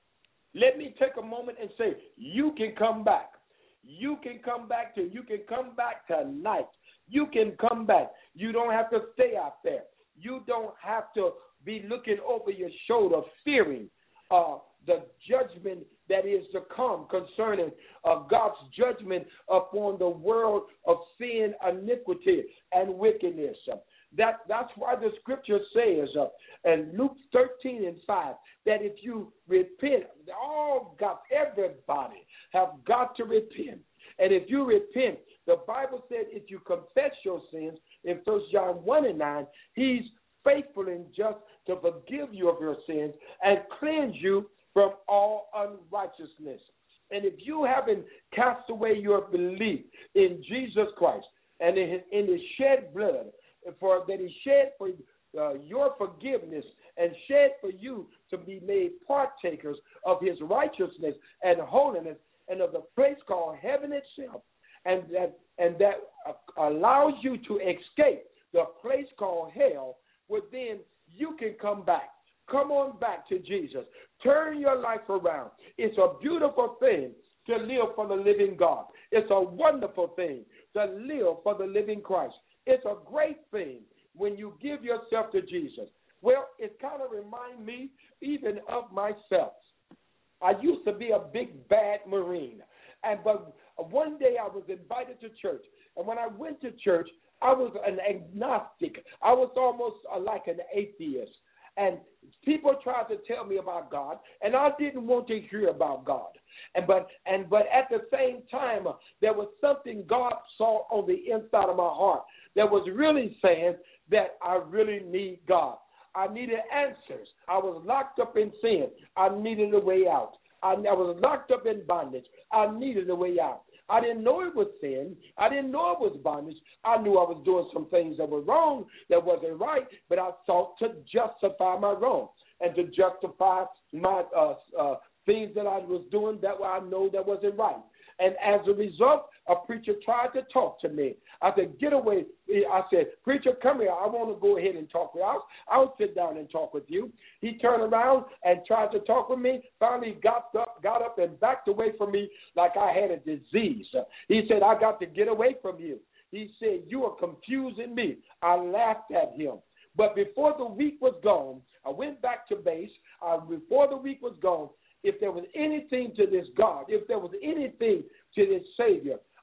Speaker 2: Let me take a moment and say, you can come back. You can come back to, you can come back tonight. You can come back. You don't have to stay out there. You don't have to be looking over your shoulder, fearing uh, the judgment that is to come concerning uh, God's judgment upon the world of sin, iniquity, and wickedness. Uh, that That's why the scripture says uh, in Luke thirteen and five that if you repent, all God, everybody have got to repent. And if you repent, the Bible said if you confess your sins in First John one and nine, he's faithful and just to forgive you of your sins and cleanse you from all unrighteousness. And if you haven't cast away your belief in Jesus Christ and in his, in his shed blood, for that he shed for uh, your forgiveness and shed for you to be made partakers of his righteousness and holiness and of the place called heaven itself, and that and that uh, allows you to escape the place called hell, well, then you can come back. Come on back to Jesus. Turn your life around. It's a beautiful thing to live for the living God. It's a wonderful thing to live for the living Christ. It's a great thing when you give yourself to Jesus. Well, it kind of reminds me even of myself. I used to be a big, bad Marine. And but one day I was invited to church. And when I went to church, I was an agnostic. I was almost uh, like an atheist. And people tried to tell me about God, and I didn't want to hear about God. And but and but at the same time, uh, there was something God saw on the inside of my heart that was really saying that I really need God. I needed answers. I was locked up in sin. I needed a way out. I, I was locked up in bondage. I needed a way out. I didn't know it was sin. I didn't know it was bondage. I knew I was doing some things that were wrong, that wasn't right, but I sought to justify my wrong and to justify my uh, uh, things that I was doing that I know that wasn't right. And as a result, a preacher tried to talk to me. I said, get away. I said, preacher, come here. I want to go ahead and talk with you. I'll, I'll sit down and talk with you. He turned around and tried to talk with me. Finally got up, got up and backed away from me like I had a disease. He said, I got to get away from you. He said, you are confusing me. I laughed at him. But before the week was gone, I went back to base. Uh, before the week was gone, if there was anything to this God, if there was anything to this Savior,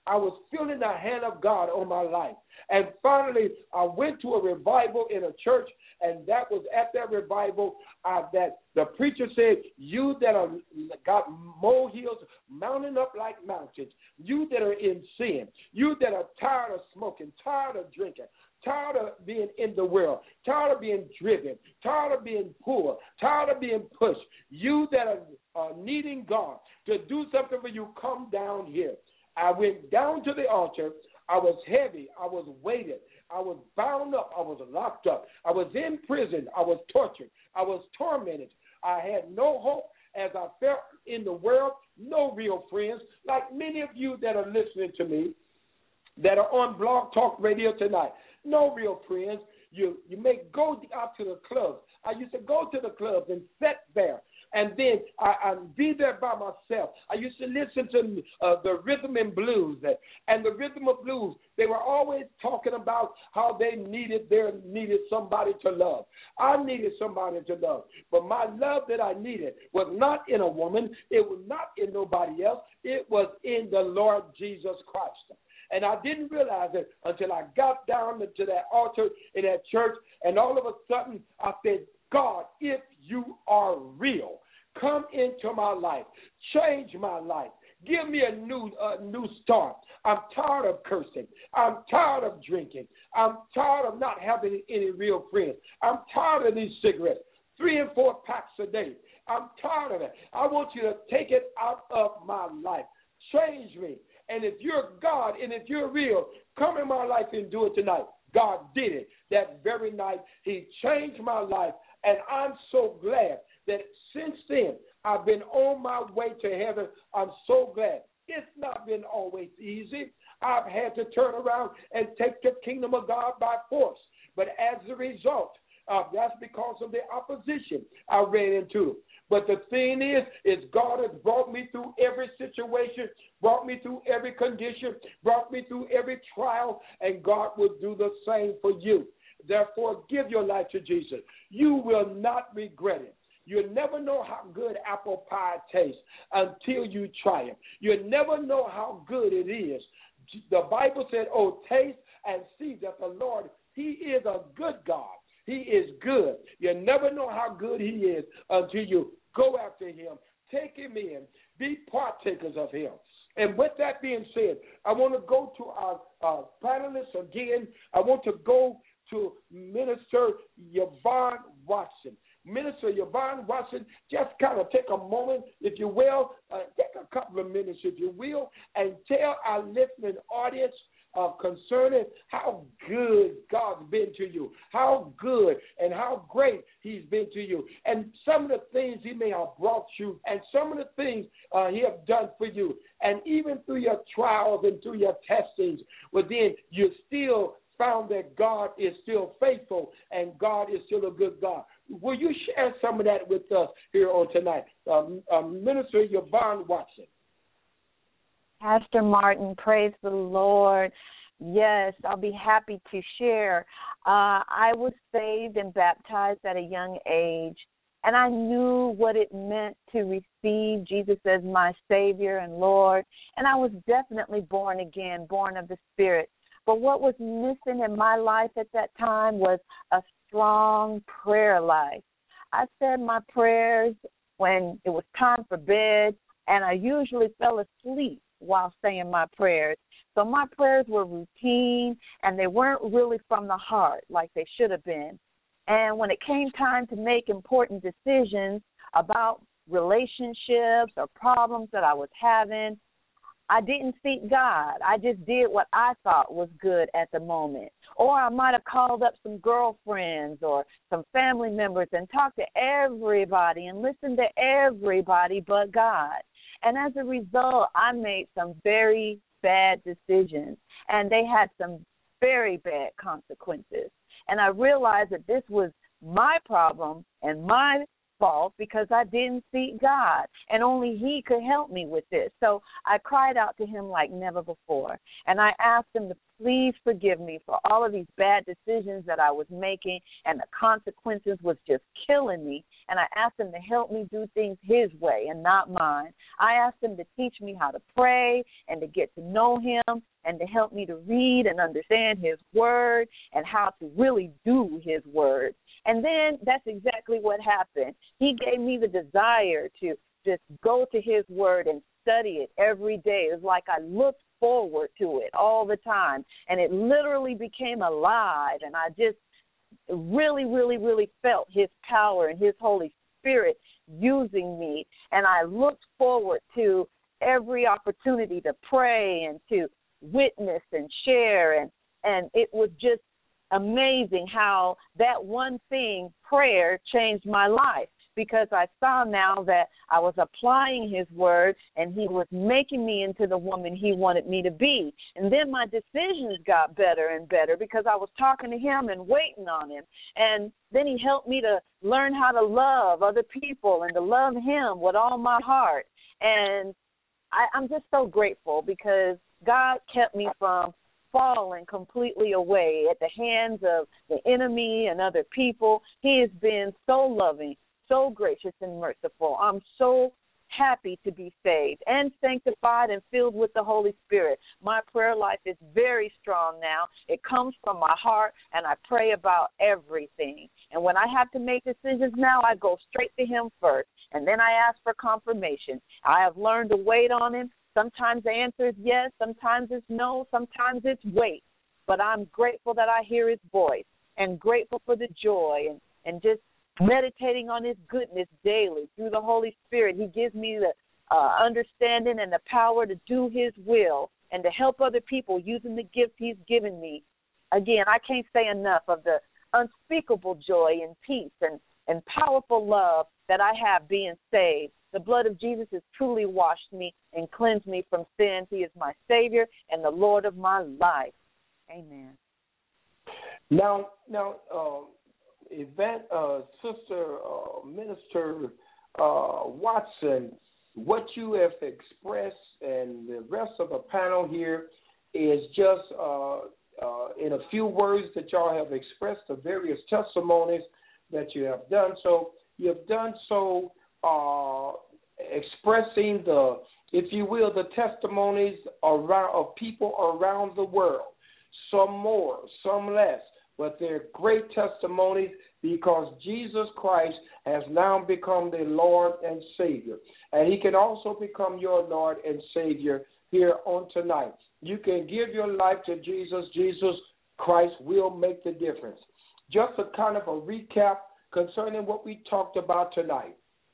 Speaker 2: I was feeling the hand of God on my life. And finally, I went to a revival in a church, and that was at that revival uh, that the preacher said, you that are got molehills mounting up like mountains, you that are in sin, you that are tired of smoking, tired of drinking, tired of being in the world, tired of being driven, tired of being poor, tired of being pushed, you that are uh, needing God to do something for you, come down here. I went down to the altar. I was heavy. I was weighted. I was bound up. I was locked up. I was in prison. I was tortured. I was tormented. I had no hope as I felt in the world, no real friends, like many of you that are listening to me that are on Blog Talk Radio tonight. No real friends. You you may go out to the clubs. I used to go to the clubs and sit there. And then I, I'd be there by myself. I used to listen to uh, the rhythm and blues. And the rhythm of blues, they were always talking about how they needed their needed somebody to love. I needed somebody to love. But my love that I needed was not in a woman. It was not in nobody else. It was in the Lord Jesus Christ. And I didn't realize it until I got down to that altar in that church, and all of a sudden I said, God, if you are real, come into my life, change my life, give me a new uh, new start. I'm tired of cursing. I'm tired of drinking. I'm tired of not having any real friends. I'm tired of these cigarettes, three and four packs a day. I'm tired of it. I want you to take it out of my life. Change me. And if you're God and if you're real, come in my life and do it tonight. God did it that very night. He changed my life. And I'm so glad that since then I've been on my way to heaven. I'm so glad. It's not been always easy. I've had to turn around and take the kingdom of God by force. But as a result, uh, that's because of the opposition I ran into. But the thing is, is God has brought me through every situation, brought me through every condition, brought me through every trial, and God will do the same for you. Therefore, give your life to Jesus. You will not regret it. You'll never know how good apple pie tastes until you try it. You'll never know how good it is. The Bible said, oh, taste and see that the Lord, he is a good God. He is good. You'll never know how good he is until you go after him, take him in, be partakers of him. And with that being said, I want to go to our, our panelists again. I want to go to Minister Yvonne Watson. Minister Yvonne Watson, just kind of take a moment, if you will, uh, take a couple of minutes, if you will, and tell our listening audience uh, concerning how good God's been to you, how good and how great he's been to you, and some of the things he may have brought you, and some of the things uh, he have done for you, and even through your trials and through your testings, well, then you still found that God is still faithful and God is still a good God. Will you share some of that with us here on tonight? Um, uh, Minister Yvonne Watson.
Speaker 6: Pastor Martin, praise the Lord. Yes, I'll be happy to share. Uh, I was saved and baptized at a young age, and I knew what it meant to receive Jesus as my Savior and Lord, and I was definitely born again, born of the Spirit. But what was missing in my life at that time was a strong prayer life. I said my prayers when it was time for bed, and I usually fell asleep while saying my prayers. So my prayers were routine, and they weren't really from the heart like they should have been. And when it came time to make important decisions about relationships or problems that I was having, I didn't seek God. I just did what I thought was good at the moment. Or I might have called up some girlfriends or some family members and talked to everybody and listened to everybody but God. And as a result, I made some very bad decisions, and they had some very bad consequences. And I realized that this was my problem and my fault because I didn't seek God, and only he could help me with this. So I cried out to him like never before, and I asked him to please forgive me for all of these bad decisions that I was making, and the consequences was just killing me. And I asked him to help me do things his way and not mine. I asked him to teach me how to pray and to get to know him and to help me to read and understand his word and how to really do his word. And then that's exactly what happened. He gave me the desire to just go to his word and study it every day. It was like I looked forward to it all the time, and it literally became alive, and I just really, really, really felt his power and his Holy Spirit using me, and I looked forward to every opportunity to pray and to witness and share, and, and it was just amazing how that one thing, prayer, changed my life, because I saw now that I was applying his word and he was making me into the woman he wanted me to be. And then my decisions got better and better because I was talking to him and waiting on him. And then he helped me to learn how to love other people and to love him with all my heart. And I, I'm just so grateful because God kept me from falling completely away at the hands of the enemy and other people. He has been so loving, so gracious and merciful. I'm so happy to be saved and sanctified and filled with the Holy Spirit. My prayer life is very strong now. It comes from my heart, and I pray about everything. And when I have to make decisions now, I go straight to him first, and then I ask for confirmation. I have learned to wait on him. Sometimes the answer is yes, sometimes it's no, sometimes it's wait. But I'm grateful that I hear his voice and grateful for the joy and, and just meditating on his goodness daily through the Holy Spirit. He gives me the uh, understanding and the power to do his will and to help other people using the gift he's given me. Again, I can't say enough of the unspeakable joy and peace and, and powerful love that I have being saved. The blood of Jesus has truly washed me and cleansed me from sin. He is my Savior and the Lord of my life. Amen.
Speaker 2: Now, now, uh, event, uh, Sister uh, Minister uh, Watson, what you have expressed and the rest of the panel here is just uh, uh, in a few words that y'all have expressed the various testimonies that you have done. So you have done so uh, expressing the, if you will, the testimonies around of people around the world. Some more, some less, but they're great testimonies because Jesus Christ has now become the Lord and Savior. And he can also become your Lord and Savior here on tonight. You can give your life to Jesus. Jesus Christ will make the difference. Just a kind of a recap concerning what we talked about tonight.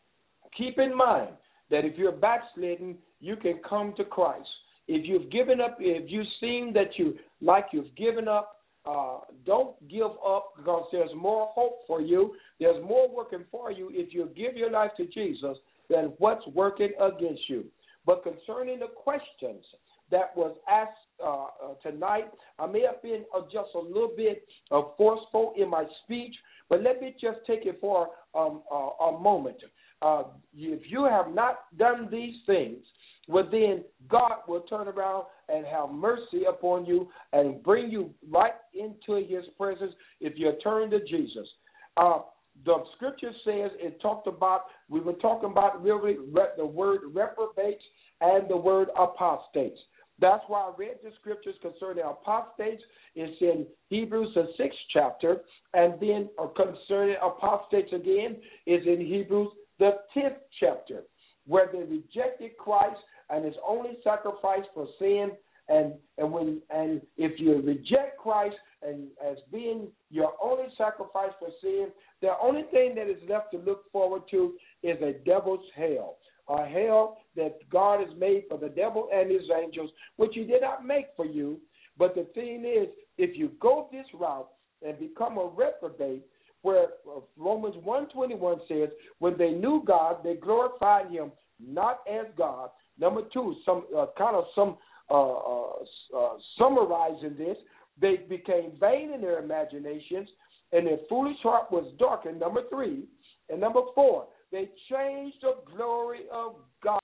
Speaker 2: Keep in mind that if you're backslidden, you can come to Christ. If you've given up, if you seem that you like you've given up, uh, don't give up because there's more hope for you. There's more working for you if you give your life to Jesus than what's working against you. But concerning the questions that was asked uh, uh, tonight, I may have been uh, just a little bit uh, forceful in my speech, but let me just take it for um, uh, a moment. Uh, if you have not done these things, well, then God will turn around and have mercy upon you and bring you right into his presence if you turn to Jesus. Uh, the scripture says, it talked about, we were talking about really the word reprobates and the word apostates. That's why I read the scriptures concerning apostates. It's in Hebrews, the sixth chapter, and then uh, concerning apostates again is in Hebrews, the tenth chapter, where they rejected Christ and his only sacrifice for sin. And and when and if you reject Christ and as being your only sacrifice for sin, the only thing that is left to look forward to is a devil's hell, a hell that God has made for the devil and his angels, which he did not make for you. But the thing is, if you go this route and become a reprobate, where Romans one twenty-one says, when they knew God, they glorified him not as God. Number two, some uh, kind of some uh, uh, uh, summarizing this, they became vain in their imaginations, and their foolish heart was darkened. Number three, and number four, they changed the glory of God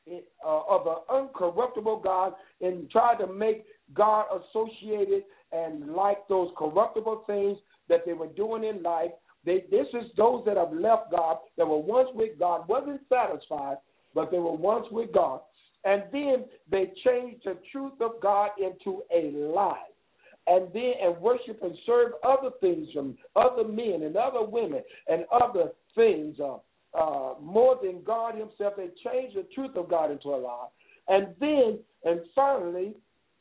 Speaker 2: uh, of the uncorruptible God and tried to make God associated and like those corruptible things that they were doing in life. They, this is those that have left God, that were once with God, wasn't satisfied, but they were once with God. And then they changed the truth of God into a lie. And then and worship and serve other things from other men and other women and other things uh, uh, more than God himself. They changed the truth of God into a lie. And then, and finally,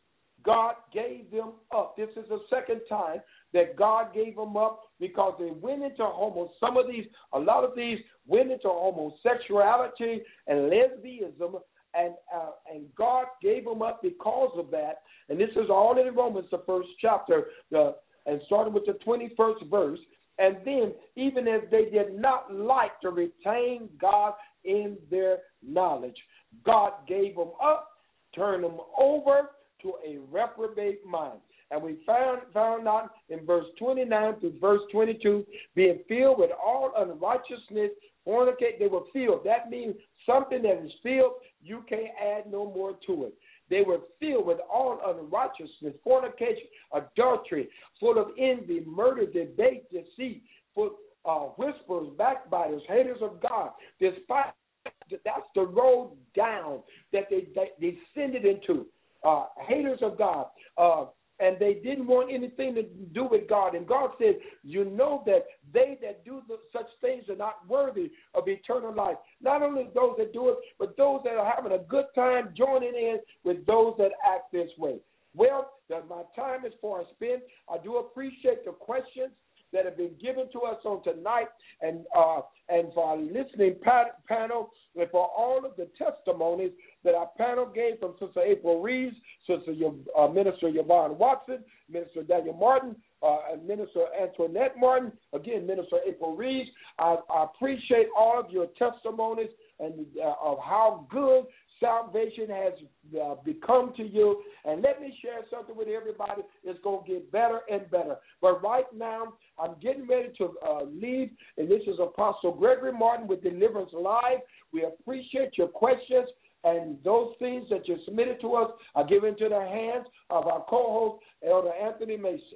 Speaker 2: God gave them up. This is the second time that God gave them up because they went into homo. Some of these, a lot of these went into homosexuality and lesbianism, and uh, and God gave them up because of that. And this is all in Romans, the first chapter, the, and starting with the twenty-first verse. And then, even as they did not like to retain God in their knowledge, God gave them up, turned them over to a reprobate mind. And we found found out in verse twenty-nine through verse twenty-two, being filled with all unrighteousness, fornicate. They were filled. That means something that is filled, you can't add no more to it. They were filled with all unrighteousness, fornication, adultery, full of envy, murder, debate, deceit, full uh, whispers, backbiters, haters of God. Despite that's the road down that they, they descended into. Uh, haters of God. Uh, and they didn't want anything to do with God. And God said, you know that they that do the, such things are not worthy of eternal life. Not only those that do it, but those that are having a good time joining in with those that act this way. Well, my time is far spent. I do appreciate the questions that have been given to us on tonight, and uh, and for our listening pat- panel, and for all of the testimonies that our panel gave from Sister April Reeves, Sister uh, Minister Yvonne Watson, Minister Daniel Martin, uh, and Minister Antoinette Martin, again, Minister April Reeves. I, I appreciate all of your testimonies and uh, of how good salvation has uh, become to you. And let me share something with everybody. It's going to get better and better. But right now, I'm getting ready to uh, leave, and this is Apostle Gregory Martin with Deliverance Live. We appreciate your questions, and those things that you submitted to us are given to the hands of our co-host, Elder Anthony Mason.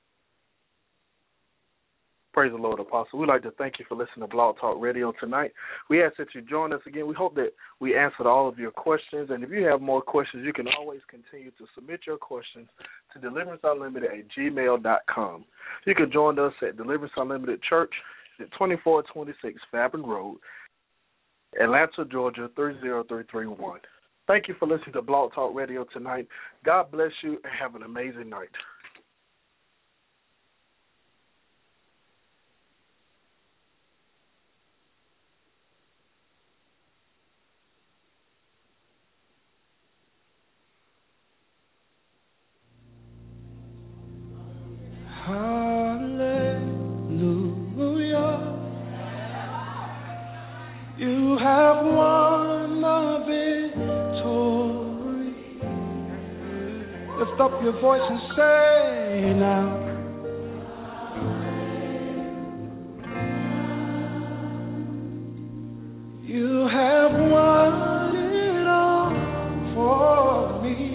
Speaker 7: Praise the Lord, Apostle. We'd like to thank you for listening to Blog Talk Radio tonight. We ask that you join us again. We hope that we answered all of your questions. And if you have more questions, you can always continue to submit your questions to deliverance unlimited at gmail dot com. You can join us at Deliverance Unlimited Church at twenty-four twenty-six Fabian Road, Atlanta, Georgia, three zero three three one. Thank you for listening to Blog Talk Radio tonight. God bless you and have an amazing night.
Speaker 8: Up your voice and say now, you have won it all for me.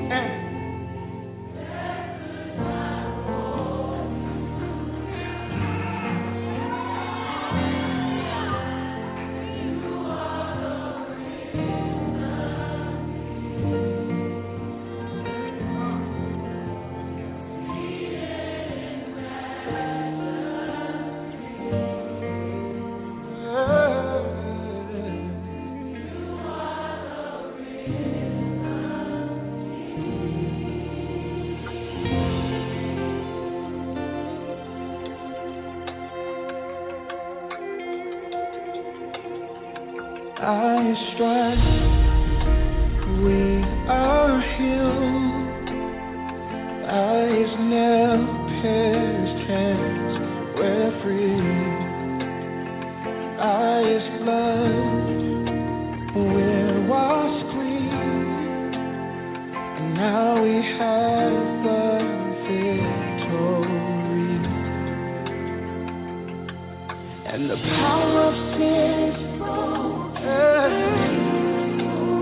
Speaker 8: By His stripes we are healed. By His nail-pierced hands we're free. By His blood we're washed clean. And now we have the victory. And the power of sin is broken.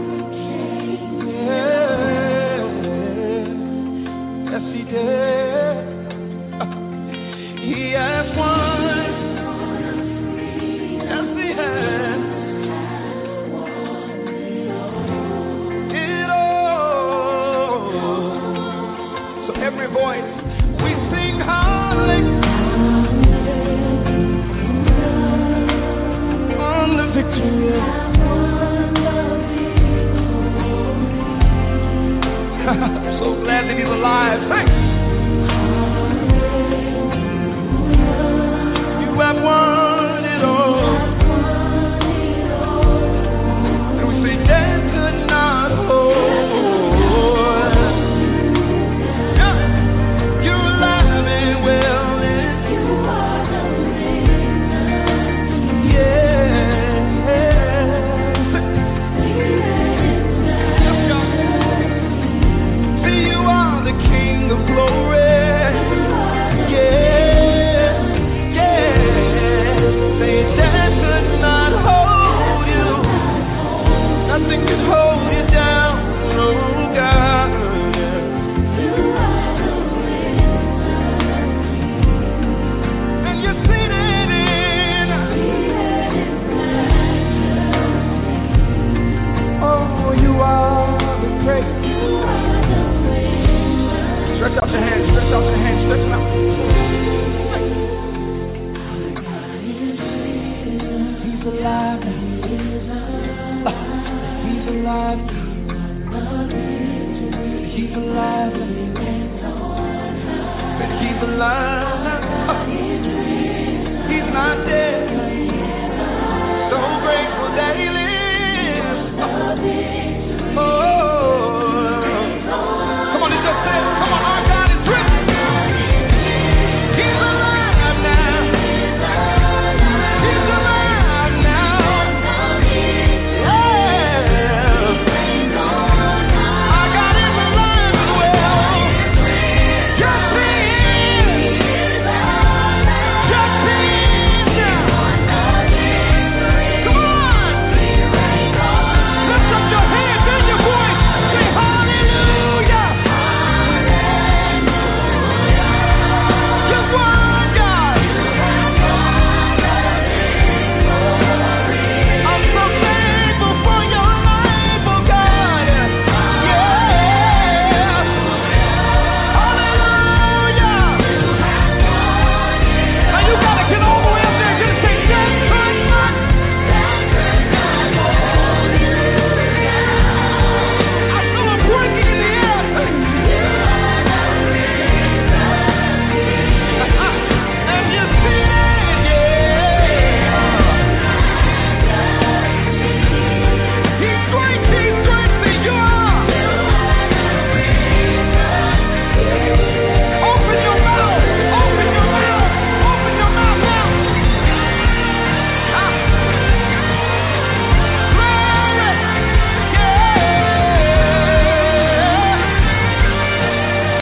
Speaker 8: alive. He's alive. He's alive. He's alive.